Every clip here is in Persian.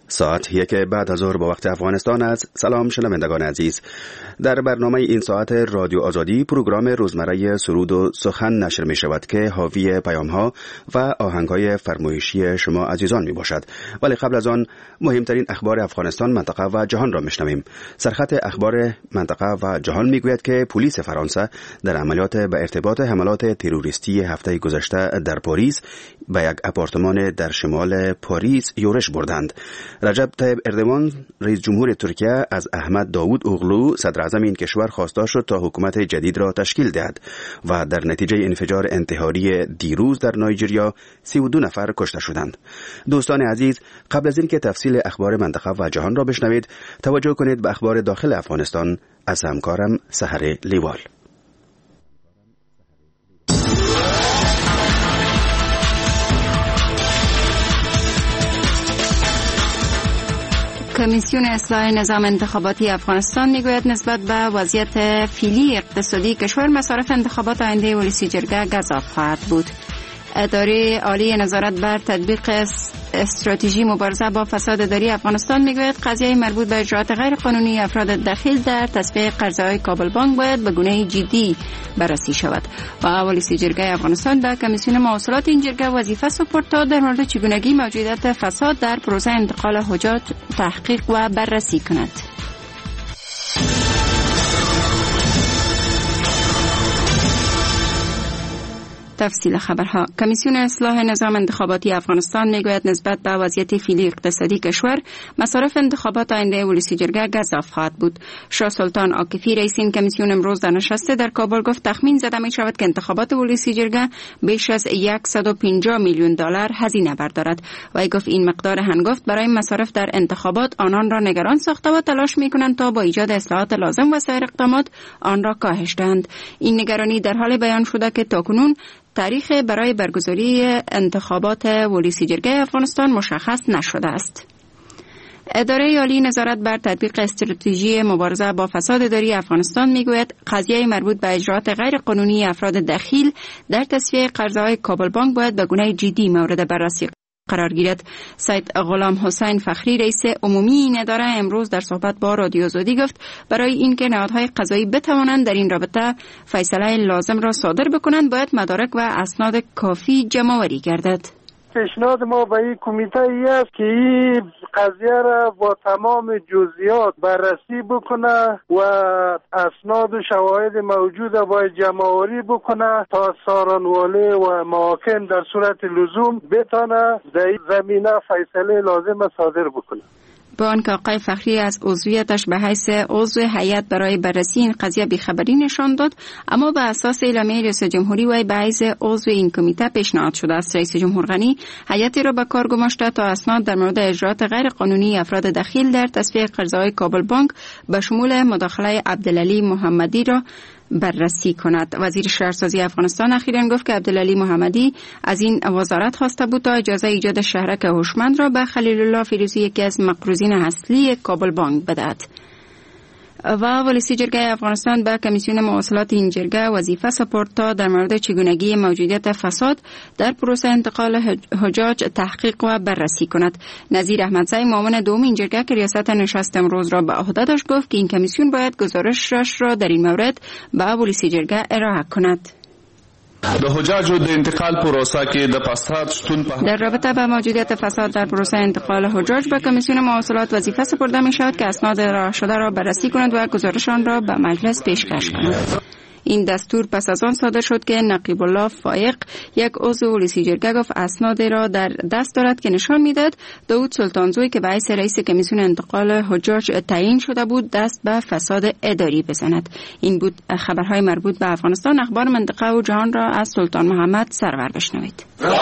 ساعت 1 بعد از ظهر با وقت افغانستان است. سلام شنوندگان عزیز. در برنامه این ساعت رادیو آزادی پروگرام روزمره سرود و سخن نشر می شود که حاوی پیام ها و آهنگ های فرمایشی شما عزیزان می باشد. ولی قبل از آن مهمترین اخبار افغانستان، منطقه و جهان را می شنویم. سرخط اخبار منطقه و جهان می گوید که پلیس فرانسه در عملیات به ارتباط حملات تروریستی هفته گذشته در پاریس به یک آپارتمان در شمال پاریس یورش بردند. رجب طیب اردوان رئیس جمهور ترکیه از احمد داوود اوغلو صدر اعظم این کشور خواسته شد تا حکومت جدید را تشکیل دهد و در نتیجه انفجار انتحاری دیروز در نایجریا 32 نفر کشته شدند. دوستان عزیز، قبل از اینکه تفصیل اخبار منطقه و جهان را بشنوید، توجه کنید به اخبار داخل افغانستان از همکارم سحر لیوال. کمیسیون اصلاح نظام انتخاباتی افغانستان میگوید نسبت به وضعیت فعلی اقتصادی کشور مصارف انتخابات آینده ولسی جرگه گزاف خواهد بود. اداره عالی نظارت بر تطبیق استراتژی مبارزه با فساد اداری افغانستان میگوید قضیه مربوط به اجراءات غیر قانونی افراد دخیل در تصفیه قرضه‌های کابل بانک باید به گونه جدی بررسی شود و ولسی جرگه افغانستان به کمیسیون مواصلات این جرگه وظیفه سپرد تا در مورد چگونگی موجودیت فساد در پروسه انتقال حجاج تحقیق و بررسی کند. تفصیل خبرها. کمیسیون اصلاح نظام انتخاباتی افغانستان میگوید نسبت به وضعیت فعلی اقتصادی کشور مصارف انتخابات آینده ولسی جرگه گزاف خواهد بود. شاه سلطان عاکفی رئیس این کمیسیون امروز در نشست در کابل گفت تخمین زده می شود که انتخابات ولسی جرگه بیش از 150 میلیون دلار هزینه بردارد و ای گفت این مقدار هنگفت برای مصارف در انتخابات آنان را نگران ساخته و تلاش می کنند تا با ایجاد اصلاحات لازم و سایر اقدامات آن را کاهش دهند. این نگرانی در حال بیان شده که تاکنون تاریخ برای برگزاری انتخابات ولسی جرگه افغانستان مشخص نشده است. اداره عالی نظارت بر تطبیق استراتژی مبارزه با فساد اداری افغانستان میگوید قضیه مربوط به اجراءات غیر قانونی افراد دخیل در تصفیه قرضه‌های کابل بانک باید به گونه جدی مورد بررسی قرار گیرد. سید غلام حسین فخری رئیس عمومی این اداره امروز در صحبت با رادیو آزادی گفت برای اینکه نهادهای قضایی بتوانند در این رابطه فیصله لازم را صادر بکنند باید مدارک و اسناد کافی جمع‌آوری گردد. پیشنهاد ما به این کمیته ای است که این قضیه را با تمام جزئیات بررسی بکنه و اسناد و شواهد موجود باید جمع‌آوری بکنه تا سارنواله و محاکم در صورت لزوم بتانه در این زمینه فیصله لازم صادر بکنه. با آنکه آقای فخری از عضویتش به حیث عضو هیئت برای بررسی این قضیه بیخبری نشان داد، اما به اساس اعلامیه رئیس جمهوری وی به حیث عضو این کمیته پیشنهاد شده است. رئیس جمهور غنی هیئتی را به کار گماشته تا اسناد در مورد اجراءات غیر قانونی افراد دخیل در تصفیه قرضه‌های کابل بانک به شمول مداخله عبدالعلی محمدی را بررسی کند. وزیر شهرسازی افغانستان اخیراً گفت که عبدالعلی محمدی از این وزارت خواسته بود تا اجازه ایجاد شهرک هوشمند را به خلیل الله فیروزی، یکی از مقروضین اصلی کابل بانک بدهد. و ولسی جرگه افغانستان به کمیسیون مواصلات این جرگه وظیفه سپرد تا در مورد چگونگی موجودیت فساد در پروسه انتقال حجاج تحقیق و بررسی کند. نظیر احمدزی معاون دوم این جرگه که ریاست نشست امروز را به عهده داشت گفت که این کمیسیون باید گزارشش را در این مورد به ولسی جرگه ارائه کند. د حجاجو د انتقال پروسه کې د فساد شتون در رابطه با موجودیت فساد در پروسه انتقال حجاج به کمیسیون مواصلات وظیفه سپرده می شود که اسناد ارائه شده را بررسی کند و گزارشان را به مجلس پیشکش کند. این دستور پس از آن صادر شد که نقیب الله فایق، یک عضو ولسی جرگه، گفت اسنادی را در دست دارد که نشان میدهد داوود سلطانزوی که به حیث رئیس کمیسیون انتقال حجاج تعیین شده بود دست به فساد اداری بزند. این بود خبرهای مربوط به افغانستان. اخبار منطقه و جهان را از سلطان محمد سرور بشنوید.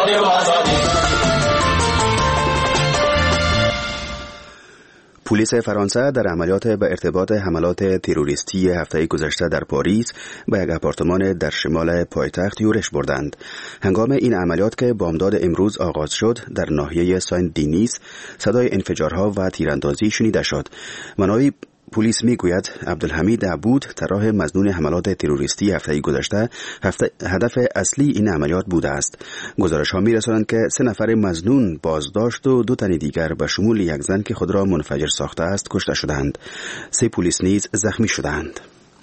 پلیس فرانسه در عملیات به ارتباط حملات تروریستی هفته گذشته در پاریس به یک آپارتمان در شمال پایتخت یورش بردند. هنگام این عملیات که بامداد امروز آغاز شد در ناحیه ساین دینیس صدای انفجارها و تیراندازی شنیده شد. پلیس میگوید عبدالحمید عبود طراح مظنون حملات تروریستی هفته گذشته هدف اصلی این عملیات بوده است. گزارش‌ها می‌رسانند که 3 نفر مظنون بازداشت و 2 تن دیگر به شمول یک زن که خود را منفجر ساخته است کشته شدند. 3 پلیس نیز زخمی شدند.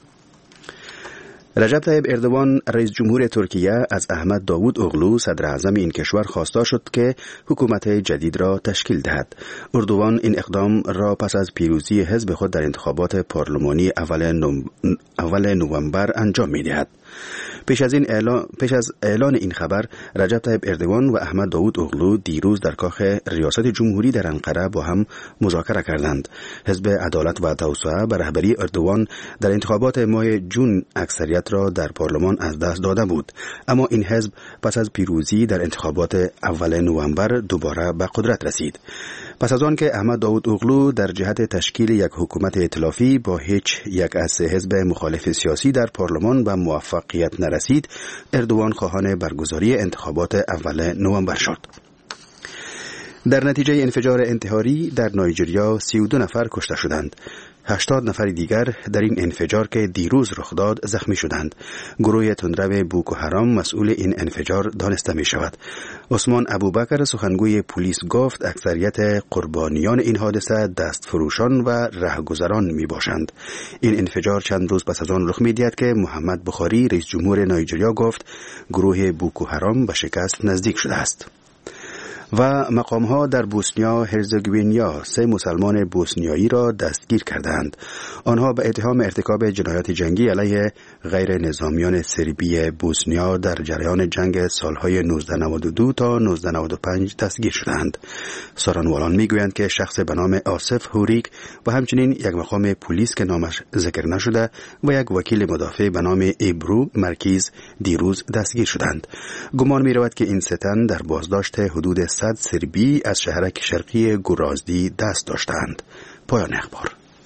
رجب طیب اردوان رئیس جمهور ترکیه از احمد داوود اوغلو صدر اعظم این کشور خواسته شد که حکومت جدید را تشکیل دهد. اردوان این اقدام را پس از پیروزی حزب خود در انتخابات پارلمانی اول نوامبر انجام می‌دهد. پیش از اعلان این خبر، رجب طیب اردوان و احمد داوود اوغلو دیروز در کاخ ریاست جمهوری در انقره با هم مذاکره کردند. حزب عدالت و توسعه به رهبری اردوان در انتخابات ماه جون اکثریت را در پارلمان از دست داده بود، اما این حزب پس از پیروزی در انتخابات اول نوامبر دوباره به قدرت رسید. پس از آن که احمد داوود اوغلو در جهت تشکیل یک حکومت ائتلافی با هیچ یک از حزب مخالف سیاسی در پارلمان به موفقیت نرسید، اردوان خواهان برگزاری انتخابات اول نوامبر شد. در نتیجه انفجار انتحاری در نایجریا 32 نفر کشته شدند. 80 نفر دیگر در این انفجار که دیروز رخ داد زخمی شدند. گروه تندرو بوکو حرام مسئول این انفجار دانسته می شود. عثمان ابوبکر سخنگوی پلیس گفت اکثریت قربانیان این حادثه دستفروشان و رهگذران می باشند. این انفجار چند روز پس از آن رخ می دهد که محمد بخاری رئیس جمهور نایجریا گفت گروه بوکو حرام به شکست نزدیک شده است. و مقام‌ها در بوسنیا هرزگوینیا 3 مسلمان بوسنیایی را دستگیر کردند. آنها به اتهام ارتکاب جنایات جنگی علیه غیر نظامیان سربی بوسنیا در جریان جنگ سالهای 1992 تا 1995 دستگیر شدند. سخنوران میگویند که شخص به نام آصف هوریک و همچنین یک مقام پلیس که نامش ذکر نشده و یک وکیل مدافع به نام ایبرو مرکیز دیروز دستگیر شدند. گمان می‌رود که این 3 تن در بازداشت حدود 100 سربی از شهرک شرقی گرازدی دست داشتند. پایان اخبار.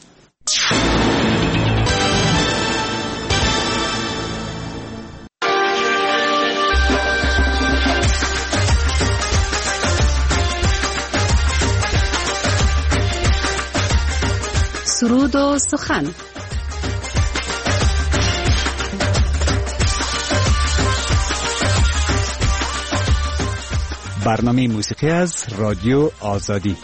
سرود و سخن. برنامه موسیقی از رادیو آزادی.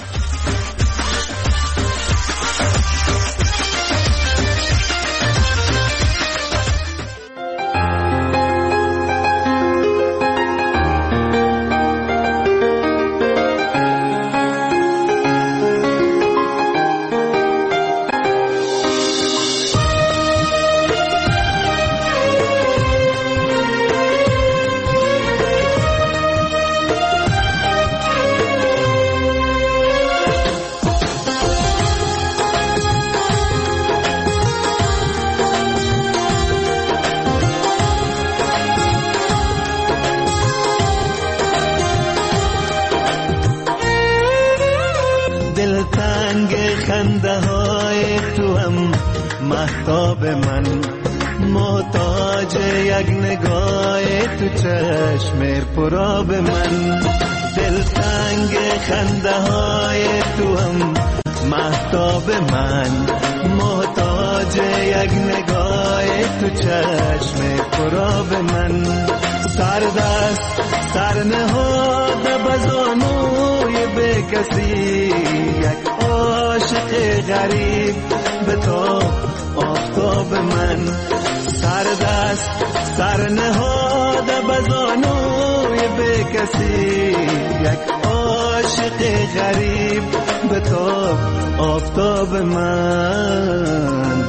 خنده های تو هم مهتاب من، محتاج یک نگاه تو چشم پراب من. دلتنگ خنده های تو هم مهتاب من، محتاج یک نگاه تو چشم پراب من. سردست سر نهاده بزانوی به کسی، یک عاشق غریب به تو آفتاب من. سردست سر نهاده بزانوی به کسی، یک عاشق غریب به تو آفتاب من.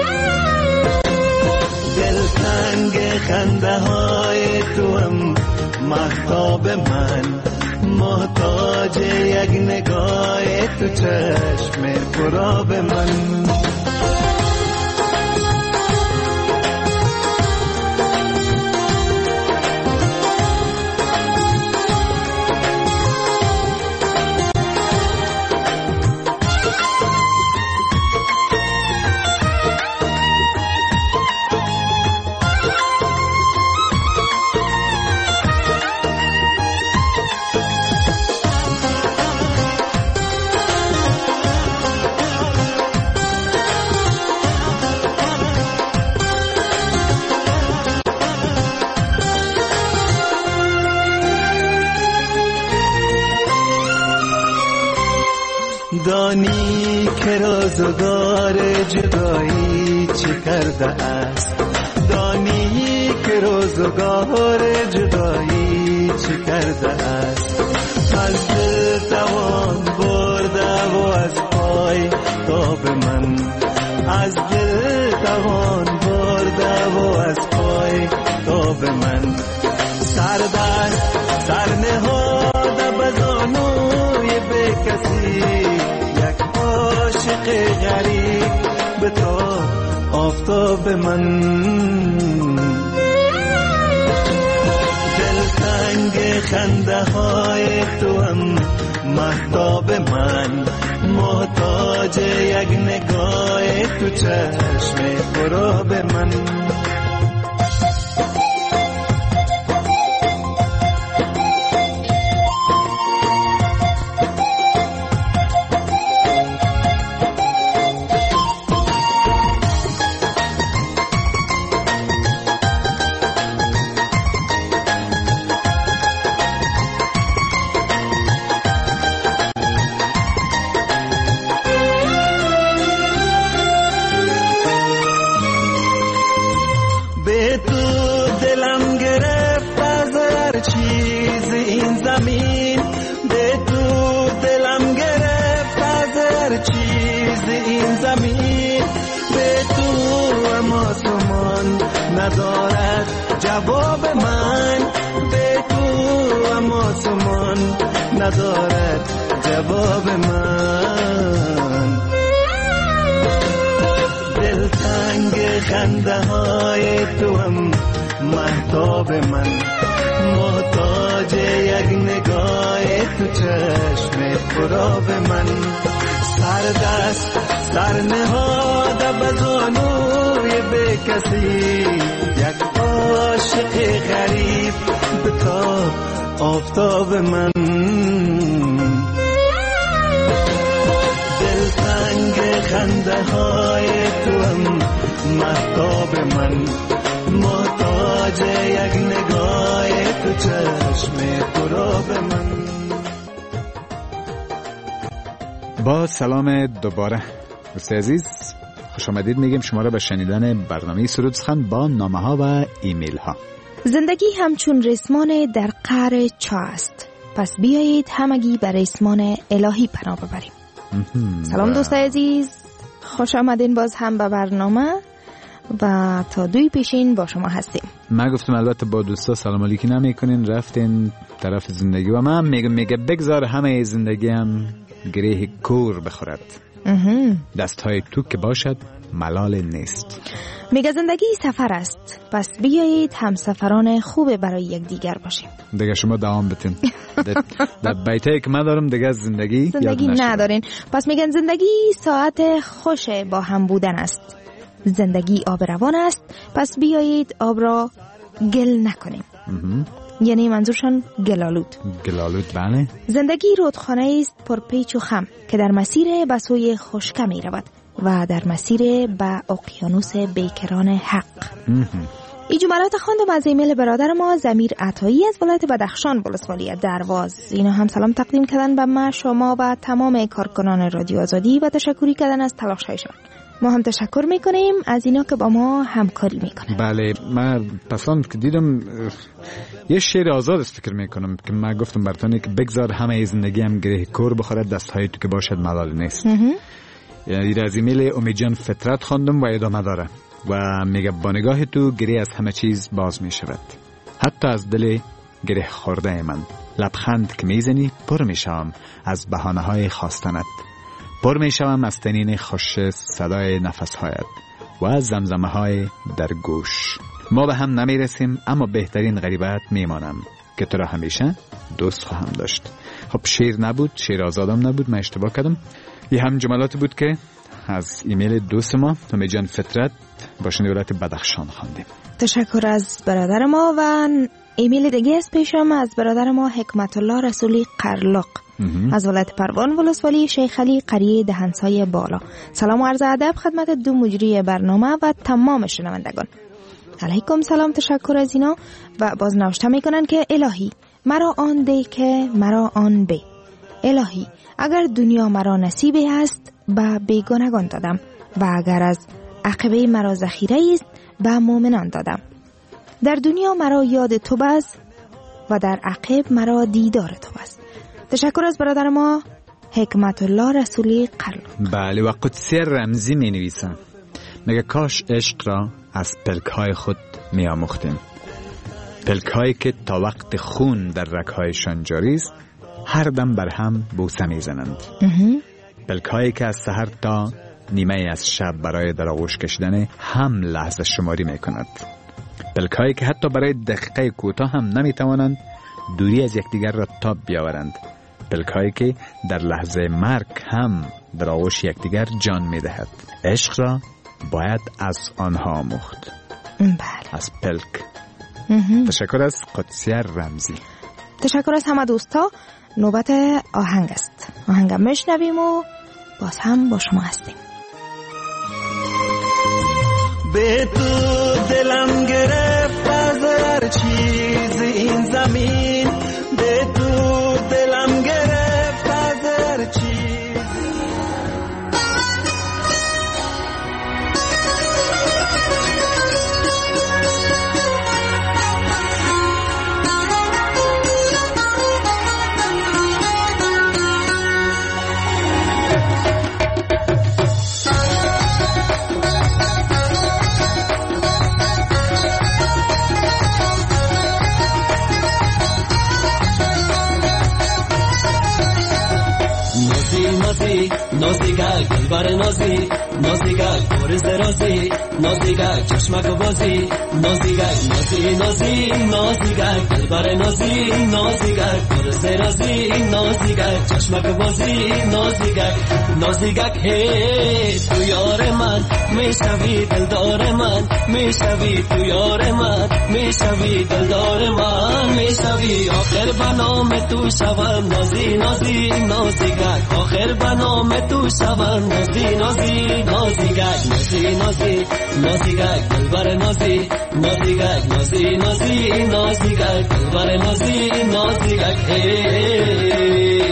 دلتنگ خنده های تو هم مهتاب من، محتاج یک نگاه تو چشم پراب من. دانی که روزگار جدایی چه کرده است، دانی که روزگار جدایی چه کرده است. از دل توان برده و از پای تاب من، از دل توان برده و از پای تاب من. سردست سر نهاده بزانوی به کسی، یک عاشق غریب به تو آفتاب من. دلتنگ خنده های تو هم مهتاب من، محتاج یک نگاه تو چشم خراب من. ندارد جواب من، به تو اما سمان ندارد جواب من. دلتنگ خنده های تو هم مهتاب من، محتاج یک نگاه تو چشم خراب من. سردست سر نهاده بزانوی به کسی، یک عاشق غریب به تا آفتاب من. دلتنگ خنده های تو هم مهتاب من، محتاج یک نگاه تو چشم خراب من. با سلام دوباره دوست عزیز، خوش آمدید میگیم شما را به شنیدن برنامه سرود سخن با نامه ها و ایمیل ها. زندگی همچون ریسمان در قعر چاه است، پس بیایید همگی به ریسمان الهی پناه ببریم. سلام دوست عزیز، خوش آمدین باز هم به برنامه و تا دوی پیشین با شما هستیم. من گفتم البته با دوستا سلام علیکی نمی کنین، رفتین طرف زندگی و من میگه بگذار همه زندگی هم گره کور بخورد، دستهای تو که باشد ملال نیست. میگه زندگی سفر است، پس بیایید هم سفران خوب برای یک دیگر باشیم. دیگه شما دوام بتین در بیتایی که من دارم دیگه زندگی ندارین. پس میگن زندگی ساعت خوش با هم بودن است، زندگی آب روان است، پس بیایید آب را گل نکنیم. یعنی منظورشان گلالود. بله. زندگی رودخانه است پر پیچ و خم که در مسیر به سوی خشکه می رود و در مسیر به اقیانوس بیکران حق. این جملات خواندم از ایمیل برادر ما ضمیر عطایی از ولایت بدخشان ولسوالی درواز. اینا هم سلام تقدیم کردن به ما، شما و تمام کارکنان رادیو آزادی و تشکری کردن از تلاش‌هایشان. ما هم تشکر میکنیم از اینا که با ما همکاری میکنن. بله، من پسند که دیدم یه شعر آزاد است فکر میکنم که من گفتم براتون که بگذار همه زندگی هم گره کور بخورد، دستهای تو که باشد ملال نیست. یعنی از ایمیل امیدجان فطرت خواندم و ادامه داره و میگه با نگاه تو گره از همه چیز باز میشود، حتی از دل گره خورده من. لبخند که میزنی پر میشم از بهانه های خواستنت، پر میشم از تنین خوش صدای نفسهایت و از زمزمه های در گوش. ما به هم نمیرسیم اما بهترین غریبت میمانم که تو را همیشه دوست خواهم داشت. خب شعر نبود، شعر آزادم نبود، من اشتباه کردم. یه هم جملاتی بود که از ایمیل دوست ما امیدجان فطرت با ولایت بدخشان خواندیم. تشکر از برادر ما. و ایمیل دیگه از پیشم از برادر ما حکمت الله رسولی قرلق از ولایت پروان ولسوالی شیخ علی قریه دهنسای بالا. سلام و عرض ادب خدمت دو مجری برنامه و تمام شنوندگان. علیکم سلام، تشکر از اینا. و باز نوشته میکنن که الهی مرا آن ده که مرا آن به، الهی اگر دنیا مرا نصیبی است به بیگانگان دادم و اگر از عقبه مرا ذخیره است به مؤمنان دادم. در دنیا مرا یاد تو بس و در عقب مرا دیدار تو بس. تشکر از برادر ما حکمت الله رسولی قلب. بله و قدسی رمزی می نویسم، میگه کاش عشق را از پلک‌های خود می آموختیم، پلک‌هایی که تا وقت خون در رگ‌هایشان جاری است هر دم بر هم بوسه می زنند، پلک‌هایی که از سحر تا نیمه از شب برای در آغوش کشیدن هم لحظه شماری می کند، پلک‌هایی که حتی برای دقیقه کوتاه هم نمی توانند دوری از یکدیگر را تاب بیاورند، پلک‌هایی که در لحظه مرگ هم در آغوش یکدیگر جان می دهد. عشق را باید از آنها آموخت. بله. از پلک. تشکر از قدسی رمزی. تشکر از همه دوستا. نوبت آهنگ است. آهنگ میشنویم و باز هم با شما هستیم. به تو دلم گرفت از هر چیز این زمین، به تو دلم گرفت از هر چیز. نازیگه گلبر نازی، نازیگه گرز درازی، نازیگه چشمک بازی، نازیگه نازی نازی، نازیگه گلبر نازی، نازیگه گرز درازی، نازیگه چشمک بازی، نازیگه نازیگه هی تو یار من میشوی دلدار من، میشوی تو یار من، میشوی دلدار من، میشوی آخر بنام تو شوم نازی نازی نازیگه، آخر بنام تو شوم نازی نازی نازیگه، نازی نازی نازیگه گلبر نازی، نازیگه نازی نازی نازیگه گلبر نازی، نازیگه هی.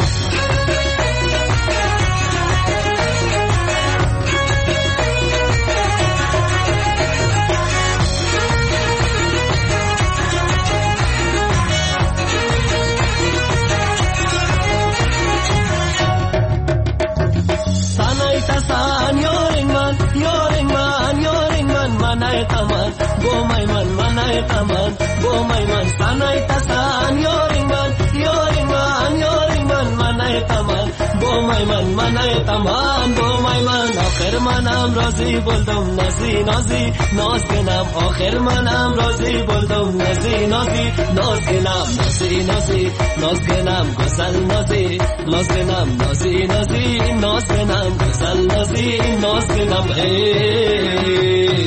Go my man, manai taman. Go my man, sanai tasan. Yoring man, manai taman. Go my man, manai taman. Go my man, आखिर manam razi boldum nazi nazi naz ke naam. आखिर manam razi boldum nazi nazi naz ke naam. Nazi nazi naz ke naam. Gusal nazi naz ke naam. Nazi nazi naz ke naam. Gusal nazi naz ke naam. Hey.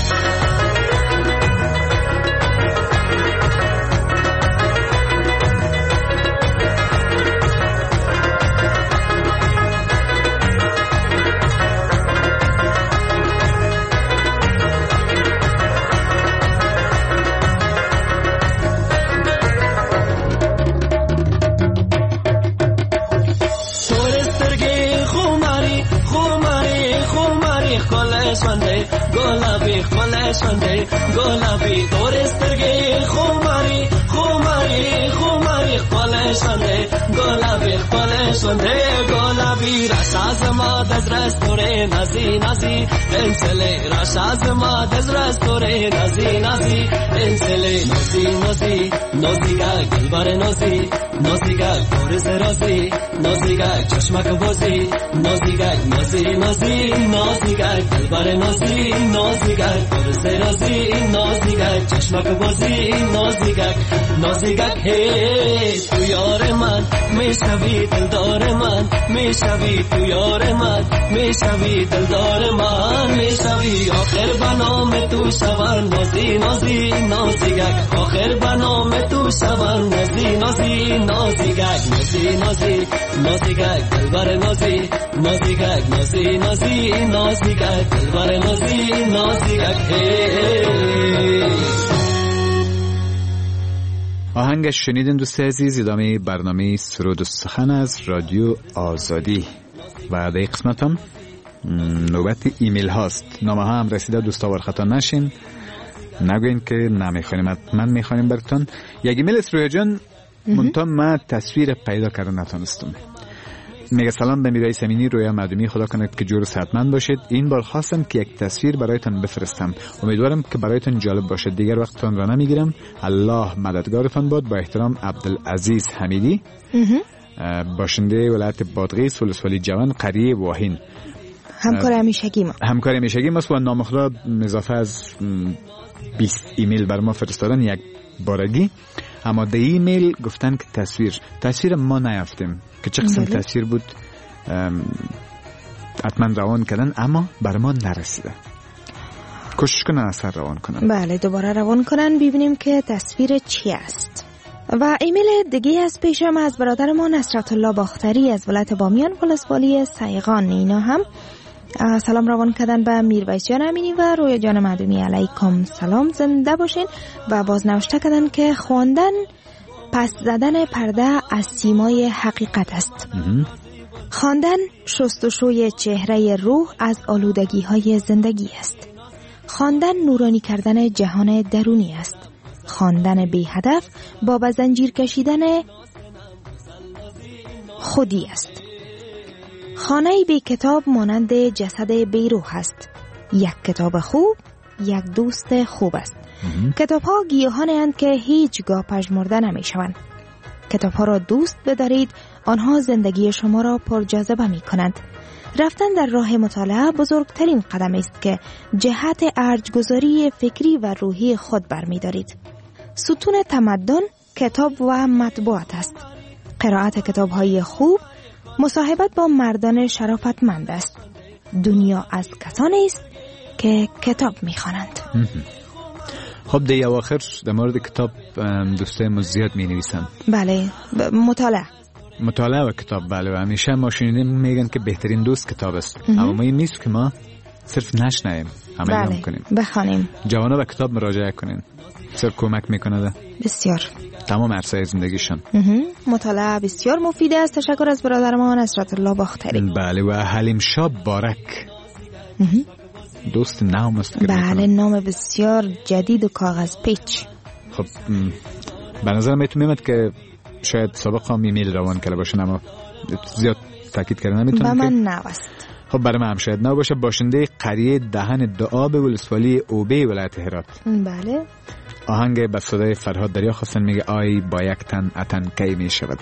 Sunday, golabi, toresterge, khumari, khumari, khumari, khole Sunday, golabi, khole Sunday, golabi, rashazma dazrastore, nazi nazi, ensele, rashazma dazrastore, nazi nazi, ensele, nazi nazi, naziga, gilbare nazi, naziga, kores razi, naziga, chashmak bozi, naziga, nazi nazi, naziga, gilbare nazi, naziga, kores razi, naziga, chashmak bozi, naziga, naziga, hey, tu yar man, mishavi dildar man, mishavi tu yar man, mishavi dildar man, mishavi, akhir banam tu shawan, nazi nazi, naziga, akhir banam tu shawan, nazi nazi, naziga, nazi nazi, naziga, gilbar nazi, naziga, nazi nazi, naziga, gilbar nazi, naziga, hey. آهنگش شنیدین دوست عزیز. ادامه برنامه سرود و سخن از رادیو آزادی و در قسمت هم نوبت ایمیل هاست. نامه ها هم رسیده، دوستا خطا نشین، نگوین که نمیخوانیم، حتما میخوانیم براتون. یک ایمیل است رویا جان، منتها من تصویر پیدا کردن نتونستم. میگه سلام به میرای امینی، رویا معدومی، خدا کنه که جور و صحتمند باشید. این بار خواستم که یک تصویر برایتان بفرستم، امیدوارم که برایتان جالب باشد. دیگر وقتتان را نمیگیرم، الله مددگارتان باد. با احترام عبدالعزیز حمیدی، باشنده ولایت بادغیس، ولسوالی جوان، قریه واهین. همکار همیشگی ماست و نامخدا اضافه از 20 ایمیل بر ما فرستادن یک بارگی. اما در ایمیل گفتن که تصویر ما نیافتیم که چه قسم تصویر بود. حتما روان کردن اما بر ما نرسیده. کوشش کنن اثر روان کنن. بله دوباره روان کنن ببینیم که تصویر چی است. و ایمیل دیگه از پیشم از برادر ما نصرت الله باختری از ولایت بامیان، ولسوالی سیغان. اینا هم سلام روان کردن به میرویس جان امینی و رویا جان معدومی، علیکم سلام، زنده باشین. و بازنوشته کردن که خواندن پس زدن پرده از سیمای حقیقت است. خواندن شستشوی چهره روح از آلودگی های زندگی است. خواندن نورانی کردن جهان درونی است. خواندن بی هدف با به زنجیر کشیدن خودی است. خانه بی کتاب مانند جسد بی روح است. یک کتاب خوب یک دوست خوب است. کتاب ها گیاهانی اند که هیچگاه پژمرده نمی شوند. کتاب ها را دوست بدارید، آنها زندگی شما را پرجاذبه می کنند. رفتن در راه مطالعه بزرگترین قدم است که جهت ارجگذاری فکری و روحی خود برمی دارید. ستون تمدن کتاب و مطبوعات است. قرائت کتاب های خوب مصاحبت با مردان شرافتمند است. دنیا از کسانی است که کتاب می‌خوانند. خب دیگه اواخر در مورد کتاب دوستای ما زیاد می‌نویسن. بله مطالعه و کتاب. بله و همیشه ما شنیدیم میگن که بهترین دوست کتاب است. اما ما این نیست که ما صرف نشنیم، عمل کنیم، بخوانیم. جوانا به کتاب مراجعه کنین، صرف کمک میکنه بسیار تمام عرصه زندگیشان. مطالعه بسیار مفید است. تشکر از برادر ما نصرت الله باختری. بله و حلیم شاه بارک دوست نام است. بله نام بسیار جدید و کاغذ پیچ. خب به نظر میاد که شاید سابق هم ایمیل روان کرده باشن اما زیاد تاکید کردن نمیتونم که من نوست. خب برای من هم شاید نو باشه. باشنده قریه دهن دعا به ولسوالی اوبه ولایت هرات. بله آهنگ به صدای فرهاد دریا خواستن. میگه آی با یک تن اتن کی می شود.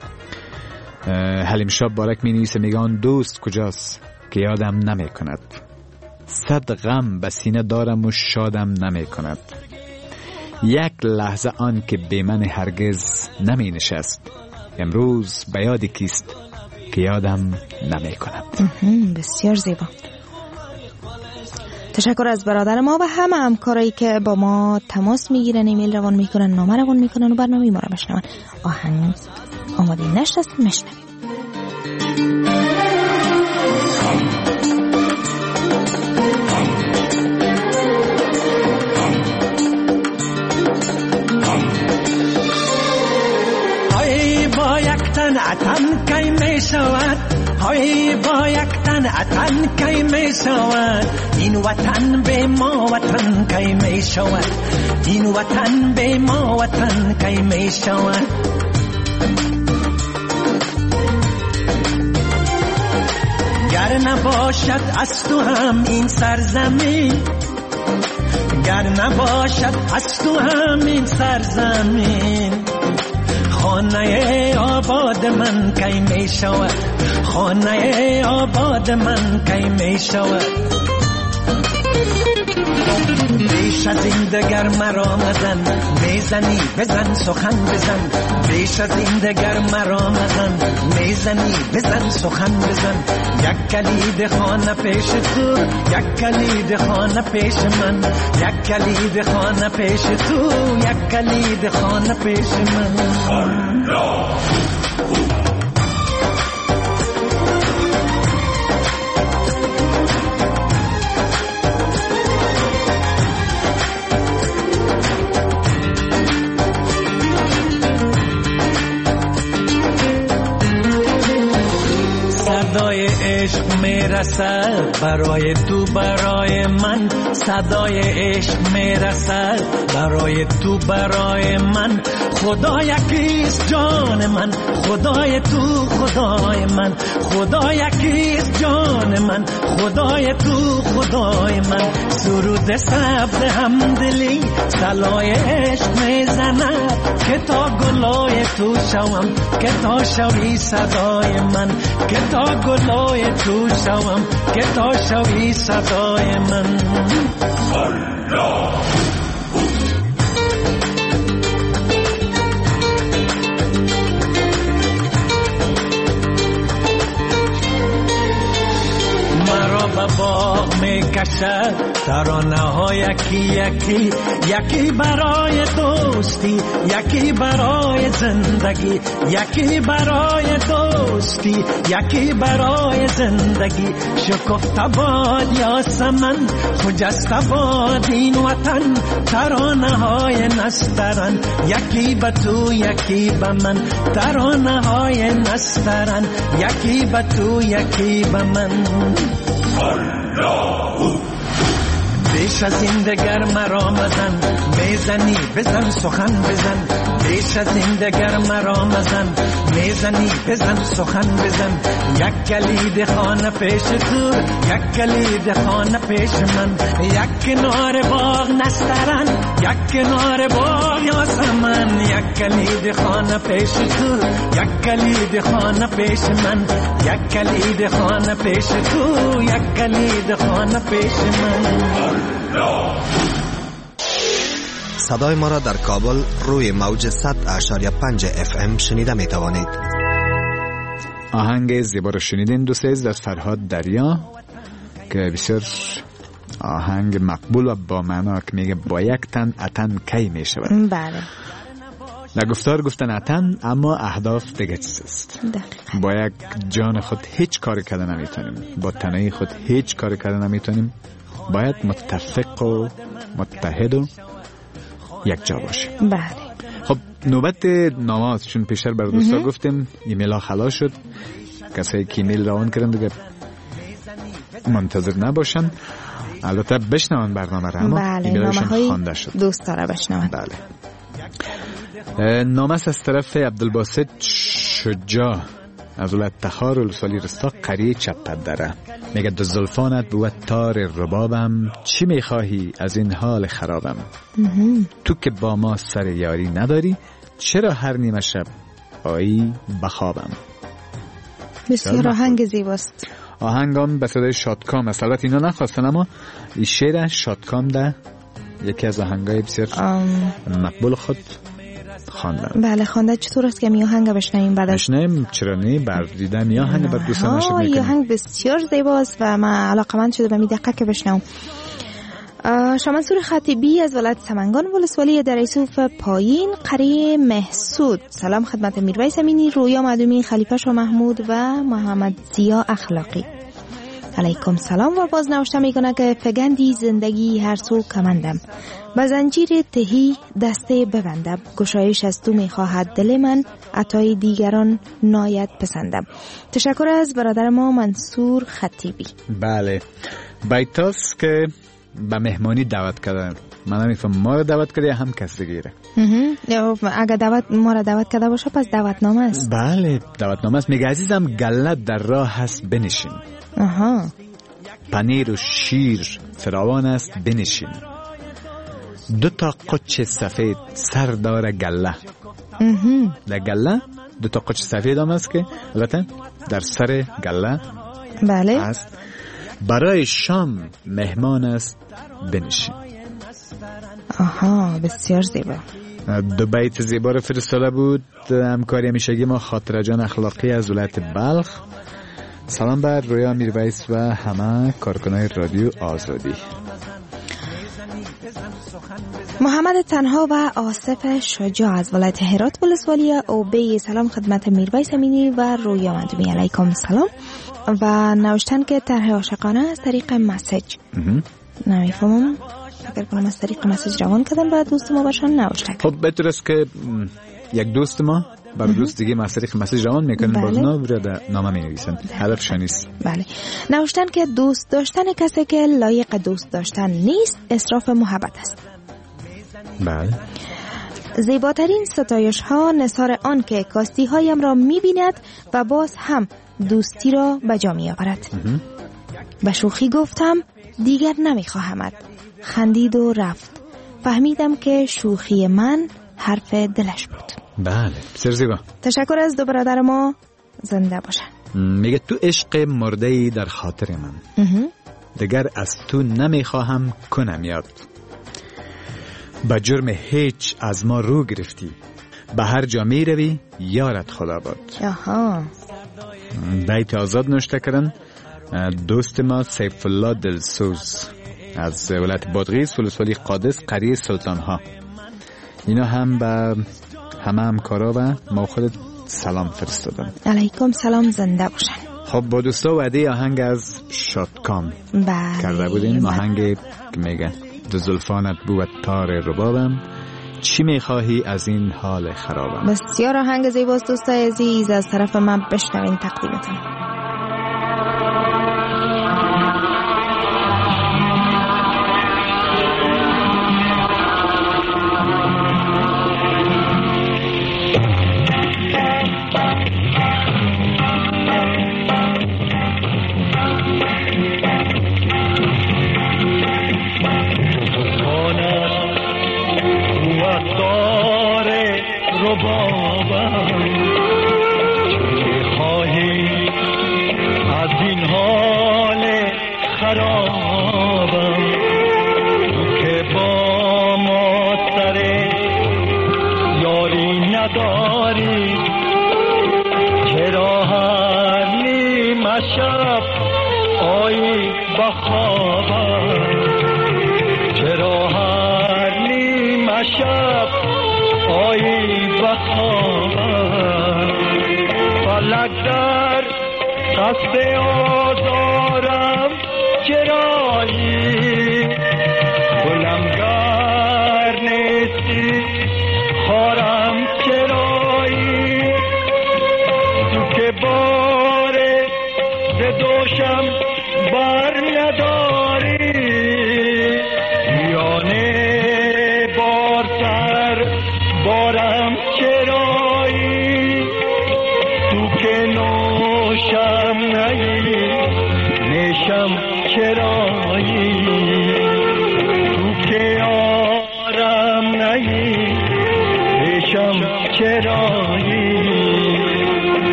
حلیم شاه بارک می نویسه، میگه آن دوست کجاست که یادم نمی کند. 100 غم به سینه دارم و شادم نمی کند. یک لحظه آن که به من هرگز نمی نشست. امروز به یاد کیست که یادم نمی کند. بسیار زیبا. تشکر از برادر ما و همه همکارایی که با ما تماس میگیرن، ایمیل روان میکنن، نامه روان میکنن و برنامه ما رو بشنون. آهنگ آماده نشست، مشنویم. های با یک تن اتن کی می شود، های با یک تن اتن کی می شود. این وطن به ما وطن کی می شود، این وطن به ما وطن کی می شود. گر نباشد از تو هم این سرزمین، گر نباشد از تو هم این سرزمین. خانه آباد من کی می شود، خانه آباد من کی می شود. بیش از این دگر مرا مزن، میزنی بزن سخن بزن. بیش از این دگر مرا مزن، میزنی بزن سخن بزن. یک کلید خانه پیش تو، یک کلید خانه پیش من. یک کلید خانه پیش تو، یک کلید خانه پیش من. عشق میرسد برای تو برای من، صدای عشق میرسد برای تو برای من. خدا یکیست جان من، خدای تو خدای من، خدا یکیست جان من، خدای تو خدای من. سرود سبز همدلی صلای عشق میزند که تا گلای تو شوم، که تا شوی صدای من، که تا گلای تو شوم، که تا شوی صدای من. مرا به باغ میکشد ترانه ها یکی یکی، یکی برای دوستی، یکی برای زندگی، یکی برای دوستی، یکی برای زندگی. شکفته باد یاسمن، خجسته باد این وطن، ترانه های نسترن، یکی به تو یکی به من، ترانه های نسترن، یکی به تو یکی به من. بیش از این دگر مرا مزن، میزنی بزن سخن بزن، بیش از این دگر مرا مزن، میزنی بزن سخن بزن. یک کلید خانه پیش تو، یک کلید خانه پیش من، یک کنار باغ نسترن، یک کنار باغ یاسمن. یک کلید خانه پیش تو، یک کلید خانه پیش من، یک کلید خانه پیش تو، یک کلید خانه پیش من. صدای ما را در کابل روی موج 100.5 FM شنیده می توانید. آهنگ زیبا را شنیدین دوست عزیز از فرهاد دریا که بسیار آهنگ مقبول و با معنا که میگه با یک تن اتن کی می شود. بله. در گفتار گفتن اتن، اما اهداف دیگه چیز است. با یک جان خود هیچ کاری کرده نمیتونیم، با تنهایی خود هیچ کاری کرده نمیتونیم. باید متفق و متحد و یک جا باشه. بله. خب نوبت نامه، چون پیشتر بر دوستا گفتیم ایمیل ها خلاص شد، کسایی که ایمیل روان کردن دیگه منتظر نباشن، البته بشنون برنامه را، اما بله، ایمیلشون خوانده شد، دوستا را بشنون. بله. نامه از طرف عبدالباسط شجاع از ولایت تخار ولسوالی رستا قریه چپدره. میگه دو زلفانت بود تار ربابم، چی میخواهی از این حال خرابم؟ تو که با ما سر یاری نداری، چرا هر نیمه شب آیی بخوابم؟ بسیار آهنگ زیباست. آهنگام به صدای شادکام است. البته اینا نخواستن، اما این شعر شادکام ده یکی از آهنگای بسیار مقبول خود خواندن. بله خواندن. چطور است که می آهنگ بشنویم بعد؟ بشنویم، چرا نه؟ بر دیدن می آهنگ بر دوستان نشد میکنیم. آهنگ بسیار زیباست و من علاقمند شده به می دقیقه که بشنوم. شامنصور خطیبی از ولایت سمنگان ولسوالی در ایسوف پایین قریه محسود. سلام خدمت میرویس امینی، رویا معدومی، خلیفه شاه محمود و محمد زیا اخلاقی. علیکم سلام. و باز نوشته میکنه که فگندی زندگی هر سو کمندم، به زنجیر تهی دسته ببندم، گشایش از تو میخواهد دل من، عطای دیگران ناید پسندم. تشکر از برادر ما منصور خطیبی. بله، بیتاس که به مهمانی دعوت کردن. من نمیفهم ما رو دعوت کرده هم کس دیگه. اگر ما رو دعوت کرده باشه پس دعوتنامه است. بله دعوتنامه است. میگه عزیزم گله در راه هست بنشین. پنیر و شیر فراوان است بنشین. 2 قچ سفید سر داره گله. در گله 2 قچ سفید هم است که البته در سر گله بله است. برای شام مهمان است بنشین. بسیار زیبا. 2 بیت زیبا رو فرستاده بود همکاری همیشگی ما خاطره جان اخلاقی از ولایت بلخ. سلام بر رویا میرویس و همه کارکنای رادیو آزادی. محمد تنها و آصف شجاع از ولایت هرات ولسوالی اوبی. سلام خدمت میرویس امینی و رویا معدومی. علیکم سلام. و نوشتن که طرح عاشقانه از طریق مسیج. نمیفهمم اگر کنم از طریق مسیج روان کردن و دوست ما باشن نوشتن. خب بهتر است که یک دوست ما بر دوست دیگه مسریخ مسیج روان میکنن. بله. باز نابرده نامه می نویسن. هدفشان نیست. بله. نوشتن که دوست داشتن کسی که لایق دوست داشتن نیست اسراف محبت است. بله. زیباترین ستایش ها نثار آن که کاستی هایم را می بیند و باز هم دوستی را به جا می آورد. به شوخی گفتم دیگر نمی خواهمت. خندید و رفت. فهمیدم که شوخی من حرف دلش بود. بله بسیار زیبا. تشکر از دو برادر ما. زنده باشن. میگه تو عشق مرده‌ای در خاطر من، دیگر از تو نمیخواهم کنم یاد. به جرم هیچ از ما رو گرفتی، به هر جا می روی یارت خدا باد. آها. بیت آزاد نوشته کردن دوست ما سیف الله دلسوز از ولایت بادغیس ولسوالی قادس قریه سلطان ها. اینا هم به همه همکارا و ما خودت سلام فرستادن. علیکم سلام. زنده باشن. خب با دوستا وعده آهنگ از شادکام کرده بودیم. آهنگ که میگه دو زلفانت بود تار ربابم، چی میخواهی از این حال خرابم. بسیار آهنگ زیباست دوستای عزیز. از طرف من بشنوین تقدیمتون.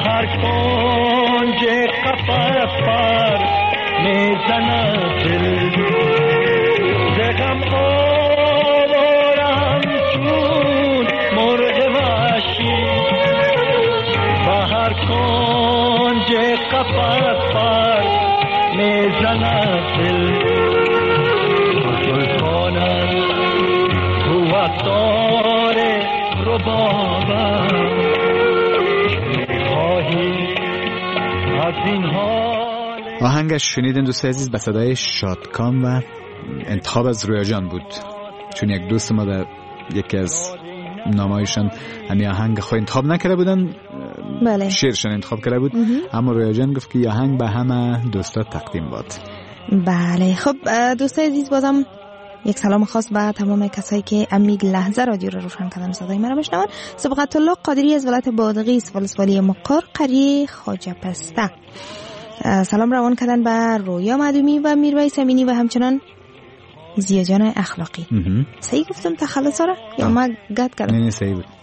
هر کنج قفس پر میزند دل ز غم آوارم چون مرغ وحشی به هر کنج قفس پر میزند دل زلفانت قوت داره ربابم میخواهی از این حال. آهنگش شنیدین دوست عزیز به صدای شادکام و انتخاب از رویا جان بود، چون یک دوست ما در یکی از نامه‌هایشان همین آهنگ خود انتخاب نکرده بودن. بله. شعرشان انتخاب کرده بود. اما رویا جان گفت که آهنگ به همه دوستا تقدیم باد. بله. خب دوستای عزیز، بازم یک سلام خاص به تمام کسایی که امید لحظه رادیو رو روشن کردن و صدای مرا بشنون. سبقت الله قادری از ولایت بادغیس ولسوالی مقر قریه خواجه پسته سلام روان کردن به رویا معدومی و میرویس امینی و همچنان زیا جان اخلاقی. صحیح گفتم تخلص را یا ما گت کردم؟ نه صحیح بود.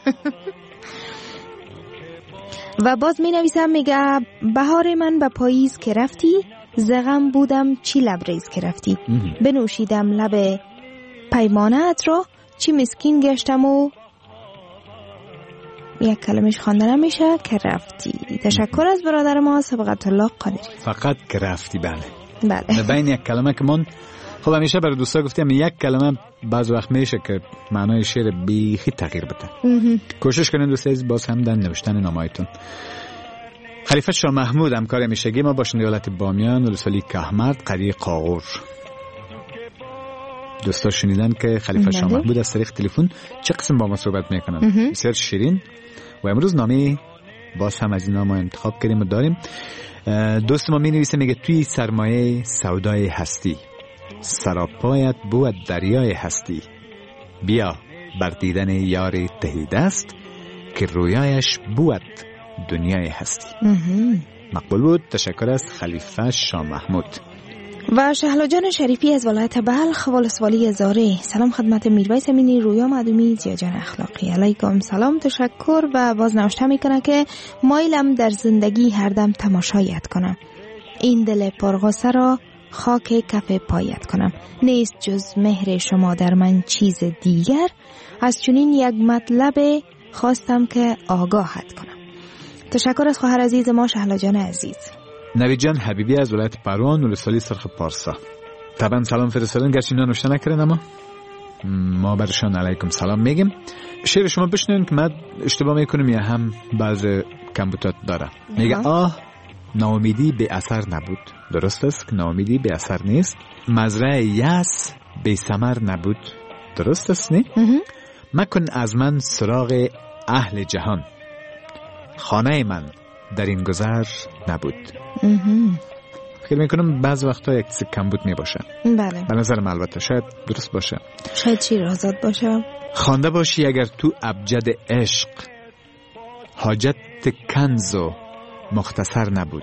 و باز می نویسم، میگه بهار من به پاییز که رفتی، زغم بودم چی لبریز که رفتی، بنوشیدم لب پیمانت را، چی مسکین گشتم و یک کلمش خوانده نمیشه که رفتی. تشکر از برادر ما سبقت الله قادری. فقط که رفتی. بله بله. بین یک کلمه که من خب همیشه برای دوستا گفتم یک کلمه بعض وقت میشه که معنای شعر بیخی تغییر بده. کوشش کنین دوست عزیز باز هم در نوشتن نامه‌هایتون. خلیفه شاه محمود همکار همیشگی ما باشنده ولایت بامیان ولسوالی کهمرد قریه قاغور. دوستا شنیدن که خلیفه شاه محمود از طریق تلفن چه قسم با ما صحبت میکنن، بسیار شیرین. و امروز نامه باز هم از این نامه انتخاب کردیم و داریم. دوست ما می نویسه، میگه توی سرمایه سودای هستی، سراپایت بود دریای هستی، بیا بر دیدن یار تهی دست، که رویایش بود دنیای هستی. مقبول بود. تشکر از خلیفه شاه محمود. و شهلا جان شریفی از ولایت بلخ ولسوالی زاره سلام خدمت میرویس امینی، رویا معدومی، زیا جان اخلاقی. علیکم سلام، تشکر. و باز نوشته میکنه که مایلم در زندگی هر دم تماشایت کنم، این دل پرغصه را خاک کف پایت کنم، نیست جز مهر شما در من چیز دیگر، از چنین یک مطلب خواستم که آگاهت کنم. تشکر از خواهر عزیز ما شهلا جان عزیز. نوید جان حبیبی از ولایت پروان ولسوالی سرخ پارسا طبعا سلام فرستادن، گرچه اینا نوشته نکردن اما ما برشان علیکم سلام میگیم. شعر شما بشنوین که من اشتباه میکنم یا هم بعض کمبوتات داره. میگه آه ناامیدی به اثر نبود، درست است که ناامیدی به اثر نیست. مزرعه یأس به ثمر نبود، درست است نه؟ مکن از من سراغ اهل جهان، خانه من در این گذر نبود. فکر میکنم بعض وقتا یک چیز کمبود میباشه. بله. به نظرم البته شاید درست باشه، شاید شیرازاد باشه. خوانده باشی اگر تو ابجد عشق، حاجت کنز و مختصر نبود،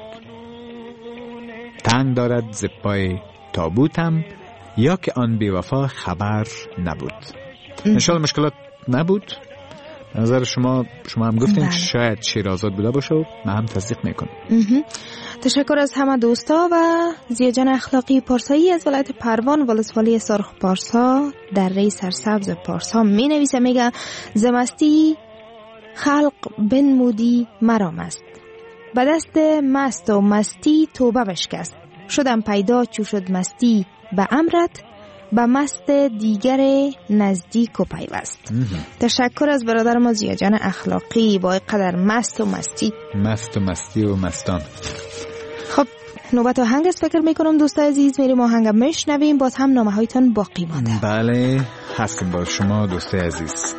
تنگ دارد ز پای تابوتم، یا که آن بی وفا خبر نبود. انشاءالله مشکلات نبود. نظر شما هم گفتین که شاید شیرازاد بوده باشه و من هم تصدیق میکنم. تشکر از همه دوستا. و زیا جان اخلاقی پارسایی از ولایت پروان ولسوالی سرخ پارسا در ری سرسبز پارسا می نویسه، میگه زمستی خلق بنمودی مرا مست، به دست مست و مستی توبه بشکست، شدم پیدا چو شد مستی به امرت، به مست دیگر نزدیک و پیوست. تشکر از برادر ما زیا جان اخلاقی با قدر مست و مستی و مستان. خب نوبت آهنگ است فکر میکنم دوستای عزیز، میریم آهنگ میشنویم، باز هم نامه هایتان باقی مانده. بله هستیم با شما دوستای عزیز.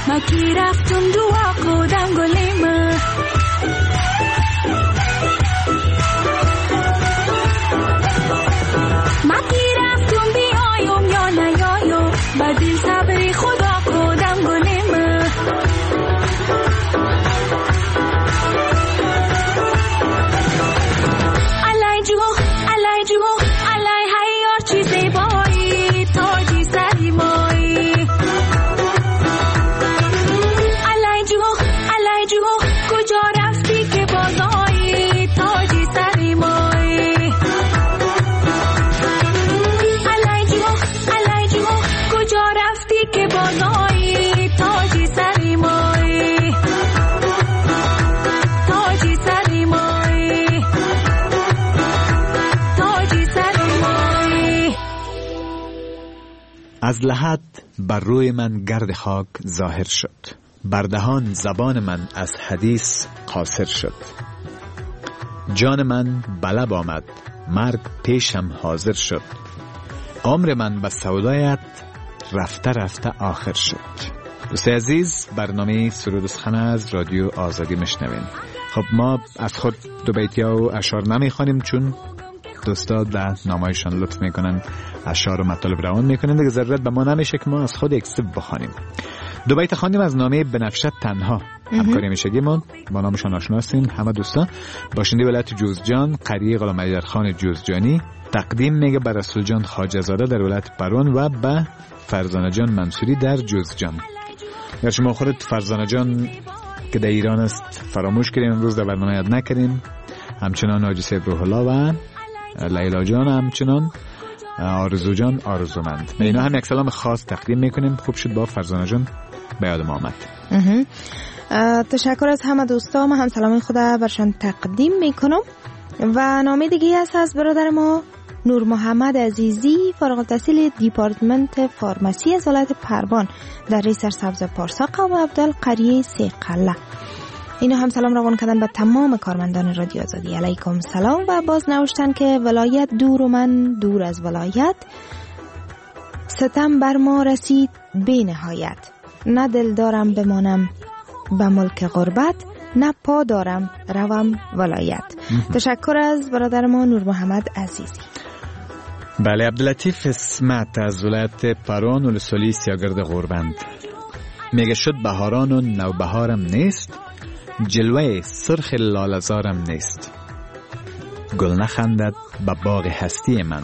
ما کی رفتم دعا کردم گلی من ما کی رفتم بیایم یا نیایم با دل صبری خدا کردم گلی من علای جو علای هیار چی زیبایی تاجی سری مایی علای جو کجا رفتی که بازایی تاجی سری مایی علای جو کجا رفتی که بازایی تاجی سری مایی تاجی سری مایی تاجی سری مایی. از لحد بر روی من گرد خاک ظاهر شد، بر دهان زبان من از حدیث قاصر شد. جان من بلب آمد، مرگ پیشم حاضر شد. عمر من به سودایت رفته رفته آخر شد. دوستای عزیز، برنامه سرود و سخن از رادیو آزادی مشنوین. خب ما از خود دو بیتیا و اشعار نمیخوانیم چون دوستا در نامه‌شان لطف میکنن اشعار و مطالب روان میکنن، دیگه ضرورت به ما نمیشه که ما از خود اکسب بخوانیم. دو بیت خواندیم از نامه بنفشه تنها، همکاری همیشگیمون، با نامشان آشنا هستیم همه دوستا. باشنده ولایت جوزجان قریه غلام ایدرخان جوزجانی تقدیم میگه بر رسول جان خواجه زاده در ولایت پروان و به فرزانه جان منصوری در جوزجان. گر شما خودت فرزانه جان که در ایران است فراموش کردیم، امروز در برنامه یاد نکردیم، همچنان حاجی صاحب روح الله و لیلا جان، همچنان آرزو جان آرزومند. به اینا هم یک سلام خاص تقدیم میکنیم. خوب شد با فرزانه جان به یاد ما آمد. تشکر از همه دوستا، من هم سلام خدا برشان تقدیم میکنم. و نامه دیگه است از برادر ما نور محمد عزیزی، فارغ التحصیل دیپارتمنت فارماسی از ولایت پروان در ری سرسبز پارسا، قوم عبدال، قریه سیقله. اینا هم سلام روان کردن به تمام کارمندان رادیو آزادی. علیکم سلام. و باز نوشتن که ولایت دور و من دور از ولایت، ستم بر ما رسید بی نهایت. نه دل دارم بمانم به ملک غربت، نه پا دارم روم ولایت. تشکر از برادر ما نور محمد عزیزی. بله، عبداللطیف اسمت از ولایت پروان و لسولی سیاگرد غربند میگه شد بهاران و نوبهارم نیست، جلوه سرخ لالزارم نیست. گل نخندد به باغ هستی من،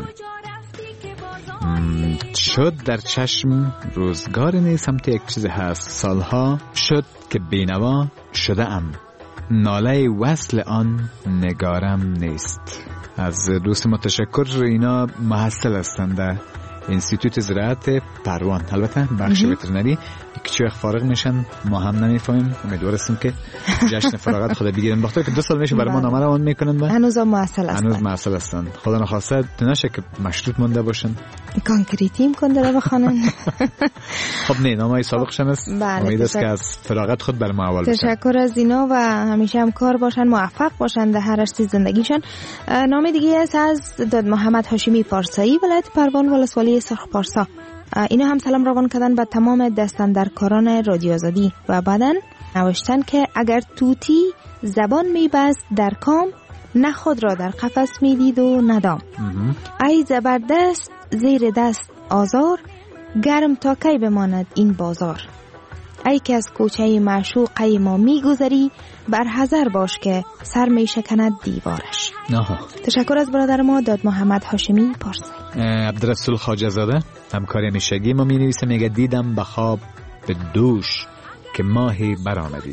شد در چشم روزگار نیست. هم تو یک چیز هست، سالها شد که بینوا شده ام، ناله وصل آن نگارم نیست. از دوست متشکر. اینا محصل هستند در انستیتوت زراعت پروان، البته بخش وترنری. که وقت فارغ میشن ما هم نمیفهمیم. امیدوار هستیم که جشن فراغت خدا بگیرن، بخاطر که 2 سال میشه برای ما نامه روان میکنن و هنوز محصل هستن. هنوز محصل هستن. خدا نخواسته نشه که مشروط مونده باشن، کانکریتیم کنده رو بخوانن. خب نه، نامه سابقشن است. امید است که از فراغت خود برای ما اول بشن. تشکر از اینا و همیشه هم کار باشن، موفق باشن در هر رشته زندگیشون. نامه دیگه است از داد محمد هاشمی پارسایی، ولایت پروان، ولسوالی سرخ پارسا. اینا هم سلام روان کردن به تمام دستاندرکاران رادیو آزادی و بعدن نوشتن که اگر توتی زبان میبست در کام، نه خود را در قفس میدید و ندام. ای زبردست زیر دست آزار، گرم تا کی بماند این بازار. ای که از کوچه معشوقه ما میگذری، بر حذر باش که سر میشکند دیوارش. تشکر از برادر ما داد محمد هاشمی پارسی. عبدالرسول خواجه زاده همکاری همیشگی ما می نویسه، میگه دیدم به خواب به دوش که ماهی برآمدی،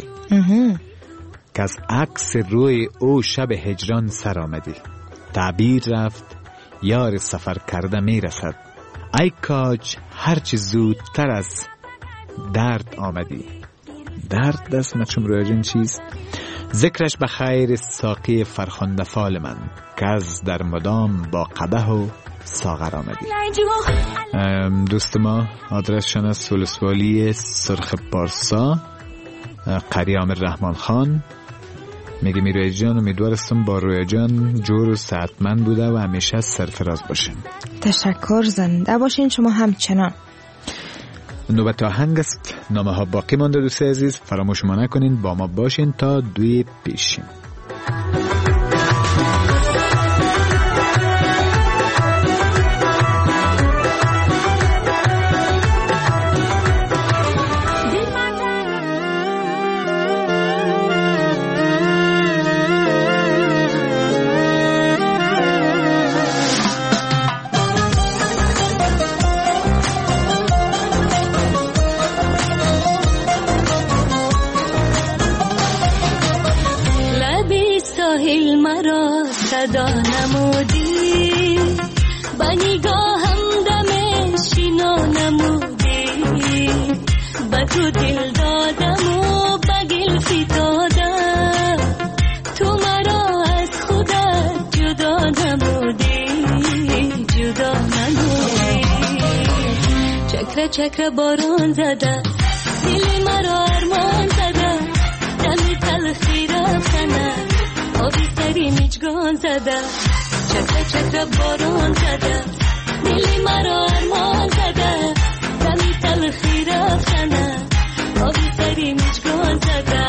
که از عکس روی او شب هجران سر آمدی. تعبیر رفت یار سفر کرده می رسد، ای کاج هرچی زودتر از درد آمدی. درد دست مچم رویجن چیست؟ ذکرش به خیر ساقی فرخنده فال من، که از در مدام با قده و ساغر آمدی. دوست ما آدرسشان از سولسوالی سرخ پارسا، قری عامر رحمان خان. میگه میروی جان امیدوارستم با روی جان جور و سعتمند بوده و همیشه سرفراز باشین. تشکر، زنده باشین شما همچنان. نوبت آهنگ است. نامه ها باقی مانده دوست عزیز، فراموش ما نکنین، با ما باشین تا 2 پیشیم. صدا نمودی با نگاهم دم شینا نمودی، با تو دل دادم و با گل فتادم، تو مرا از خودت جدا نمودی، جدا نمودی. چکره چکره باران زده دل مرا ارمان زده، دل تلخی رفتنه آبی سری میچگان زده، چکره چکره باران زده دلی مرا ارمان زده، دمی تلخی رفتنه آبی سری میچگان زده.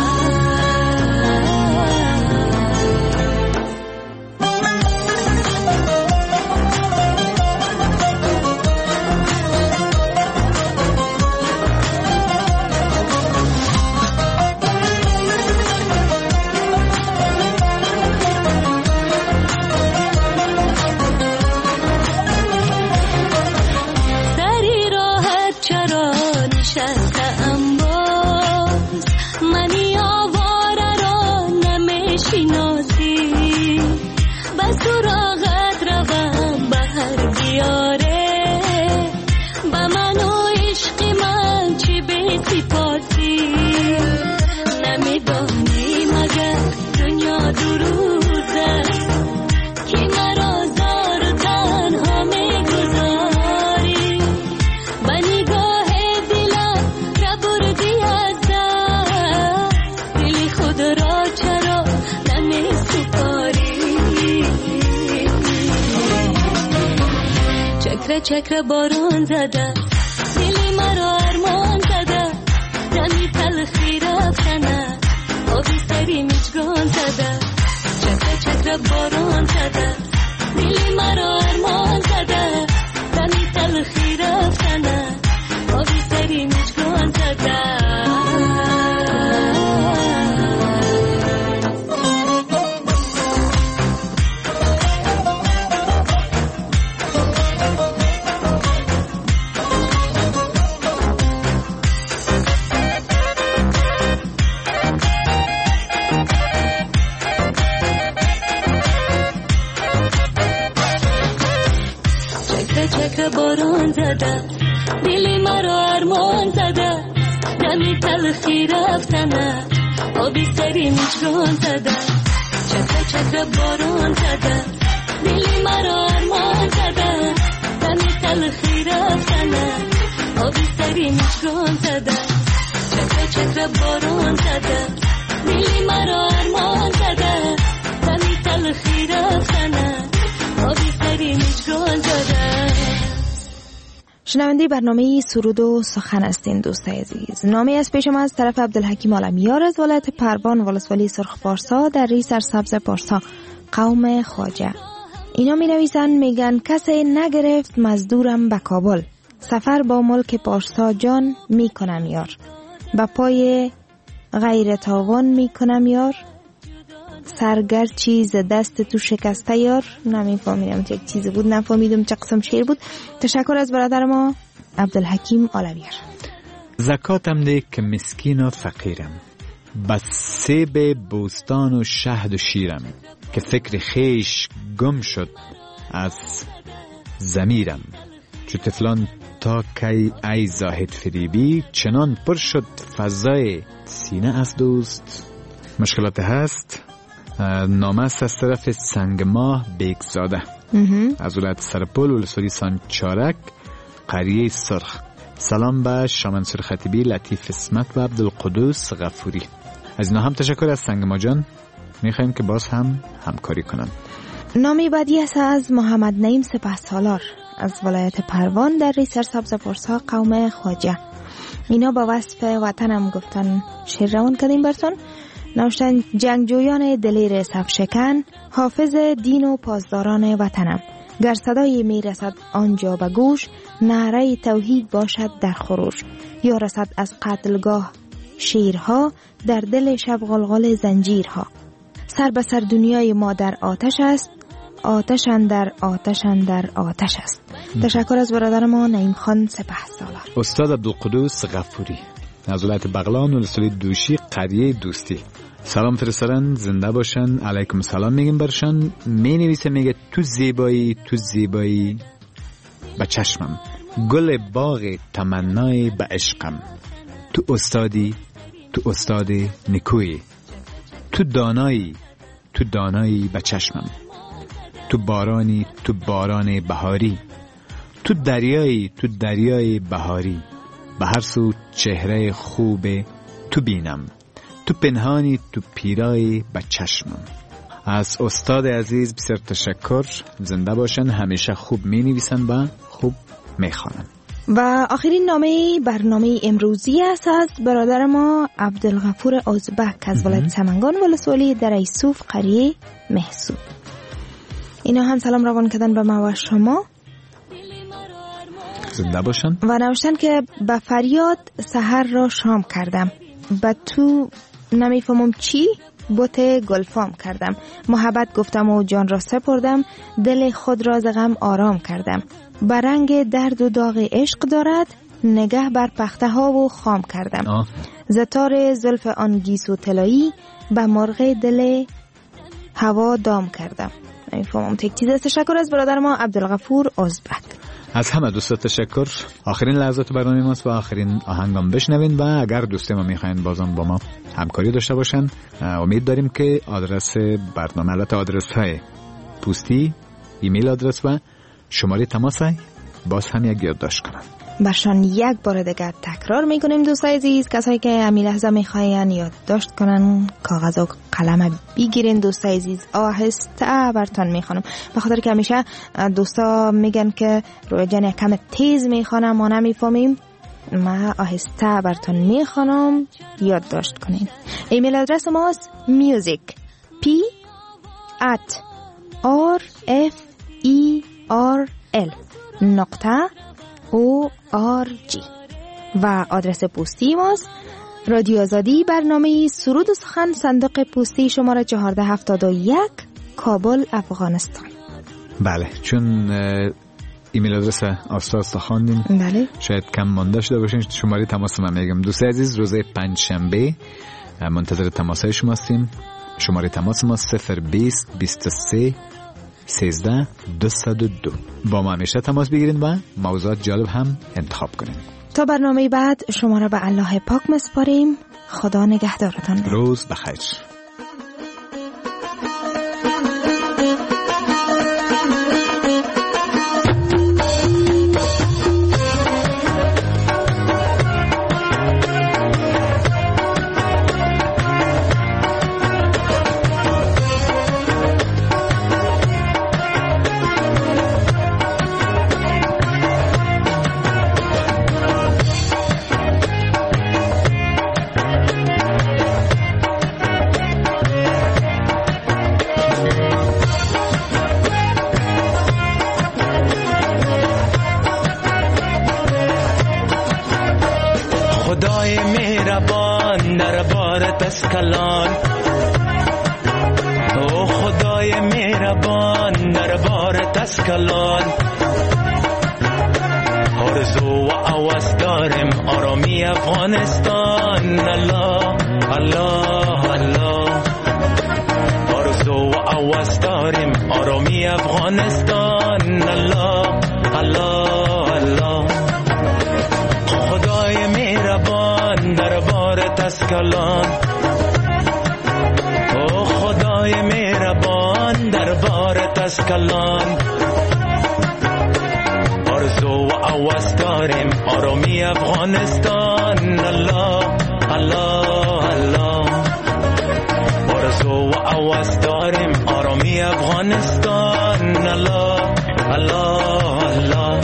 چکره باران زده دلی مرا ارمان زده، دمی تلخی رفتنه آبی سری میچگان زده، چکره چکره باران زده دلی مرا ارمان زده، دمی تلخی رفتنه آبی سری میچگان زده. چکره باران زده دلی مرا ارمان زده، دمی تلخی رفتنه آبی سری میچگان زده، چکره چکره باران زده دلی مرا ارمان زده، دمی تلخی رفتنه آبی سری میچگان زده، چکره چکره باران زده دلی مرا ارمان زده، دمی تلخی رفتنه آبی سری میچگان زده. شنونده برنامه سرود و سخن هستین دوست عزیز. نامه از پیش ما از طرف عبدالحکیم عالمیار از ولایت پروان ولسوالی سرخ پارسا در ری سرسبز پارسا قوم خواجه. اینا می نویسن میگن کسی نگرفت مزدورم به کابل، سفر با ملک پارسا جان می کنم یار، با پای غیر تاوان می کنم یار، سرگر چیز دست تو شکسته یار. نمیفهمیدم یک چیزی بود، نفهمیدم چه قسم شعر بود. تشکر از برادر ما عبدالحکیم عالمیار. زکاتم ده که مسکین و فقیرم، بس سیب بوستان و شهد و شیرم، که فکر خیش گم شد از ضمیرم، چو طفلان تا کی ای زاهد فریبی، چنان پر شد فضای سینه از دوست. مشکلات هست. نامه است از طرف سنگ ماه بیگزاده از ولایت سرپل ولسوالی سانچارک قریه سرخ. سلام به شامنصور خطیبی، لطیف اسمت و عبدالقدوس غفوری. از اینا هم تشکر از سنگ ما جان. میخوایم که باز هم همکاری کنن. نامی بعدی است از محمد نعیم سپهسالار. از ولایت پروان در سرسبز پرسا قوم خواجه. اینا با وصف وطنم گفتن شعر روان کردیم براتون. نوشتن جنگجویان دلیر صفشکن، حافظ دین و پاسداران وطنم، گر صدای می رسد آنجا به گوش، نعره توحید باشد در خروش. یا رسد از قتلگاه شیرها، در دل شب غلغل زنجیرها. سر به سر دنیای ما در آتش است، آتش اندر آتش اندر آتش است. تشکر از برادر ما نعیم خان سپهسالار. استاد عبدالقدوس غفوری از ولایت بغلان ولسوالی دوشی قریه دوستی. سلام فرستادن، زنده باشن، علیکم سلام میگیم برشان. می نویسه میگه تو زیبایی به چشمم، گل باغ تمنای به عشقم، تو استاد نکوی، تو دانایی به چشمم، تو باران بهاری، تو دریای بهاری، به هر سو چهره خوب تو بینم، تو پنهانی تو پیرای به چشمم. از استاد عزیز بسیار تشکر، زنده باشن، همیشه خوب می نویسن و خوب می خوانن. و آخرین نامه برنامه امروزی است از برادر ما عبدالغفور ازبک از ولایت سمنگان ولسوالی در ایسوف قریه محسوب. اینا هم سلام روان کردن به ما و شما، زنده باشن. و نوشتن که به فریاد سحر را شام کردم، به تو نمیفهمم چی بوت گلفام کردم، محبت گفتم و جان را سپردم، دل خود را ز غم آرام کردم. برنگ درد و داغ عشق دارد، نگه بر پخته ها و خام کردم. زتار زلف آن گیسو طلایی، به مرغ دل هوا دام کردم. نمیفهمم تک چیز. تشکر از برادر ما عبدالغفور ازبک. از همه دوستان تشکر. آخرین لحظات برنامه ماست و آخرین آهنگام بشنوین و اگر دوست ما میخواین بازم با ما همکاری داشته باشن، امید داریم که آدرس برنامه، البته آدرس های پستی، ایمیل آدرس و شماره تماس باز هم یک یادداشت کنن. برشان یک بار دیگه تکرار میکنیم دوستای عزیز، کسایی که امی لحظه میخواین یادداشت کنن کاغذ و قلم بگیرین دوستای عزیز، آهسته براتون میخوانم، به خاطر که همیشه دوستا میگن که روی جان کم تیز میخوانم ما نمیفهمیم. ما آهسته براتون میخوانم، یادداشت کنین. ایمیل آدرس ماست music@rferl.org و آدرس پستی ماست رادیو آزادی، برنامه سرود و سخن، صندوق پستی شماره 1471 کابل افغانستان. بله، چون ایمیل آدرس استاد خواندین، بله شاید کم مانده شده باشین. شماره تماس من میگم دوست عزیز، روز پنجشنبه منتظر تماسای شما هستیم. شماره تماس ما 020 23 13 202. با ما همیشه تماس بگیرین و موضوعات جالب هم انتخاب کنین. تا برنامه بعد شما را به الله پاک مسپاریم. خدا نگهدارتان. روز بخیر. خدای مهربان در بارت اسکلان، او خدای مهربان در بارت اسکلان. آرزو و آواز دارم آرامی افغانستان. الله الله الله. آرزو و آواز دارم آرامی افغانستان. الله الله الله. خدای مهربان در بارت اسکلان، او خدای مهربان در بارت اسکلان. آرزو و آواز داریم آرامی افغانستان. الله الله الله. آرزو و آواز داریم آرامی افغانستان. الله الله الله.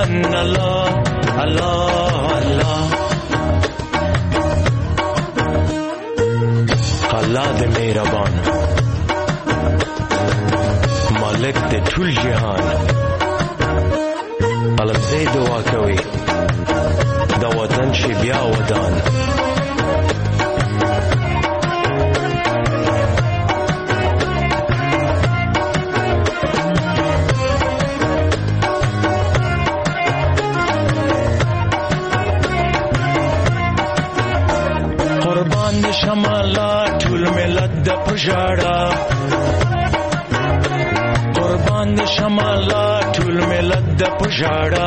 افغانستان. الله الله الله الله د مهربان مالک د ټول جهان. الزه دعا کوي د وطن شي بیا ودان. قربان د شمالات ټول ملت د پژړا. قربان د شمالات ټول ملت د پژړا.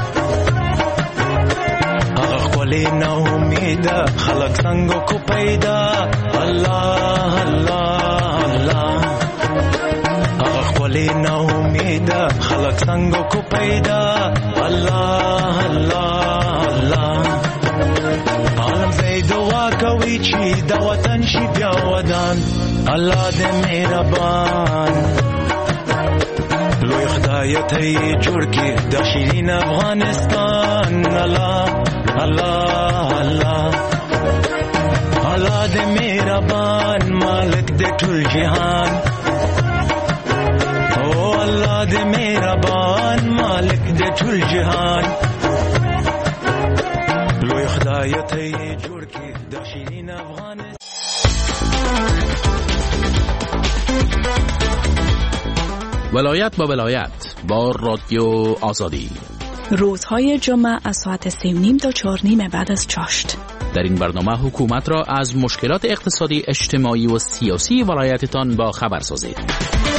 هغه خولي نه امید خلق څنګه کو پیدا. الله الله الله هغه خولي نه امید خلق څنګه کو پیدا. الله الله الله عالم زید دعا کوي چې د وطن شي بیا ودان. الله دې مهربان لوی خدای ته جوړ کړي د شیرین افغانستان. الله الله الله الله دې مهربان مالک دې ټول جهان. او الله دې مهربان مالک دې ټول جهان. لوی خدای ته جوړ کړي د شیرین افغانستان. ولایت با ولایت با رادیو آزادی. روزهای جمعه از ساعت 3:30 تا 4:30 بعد از چاشت. در این برنامه حکومت را از مشکلات اقتصادی، اجتماعی و سیاسی ولایتتان با خبر سازید.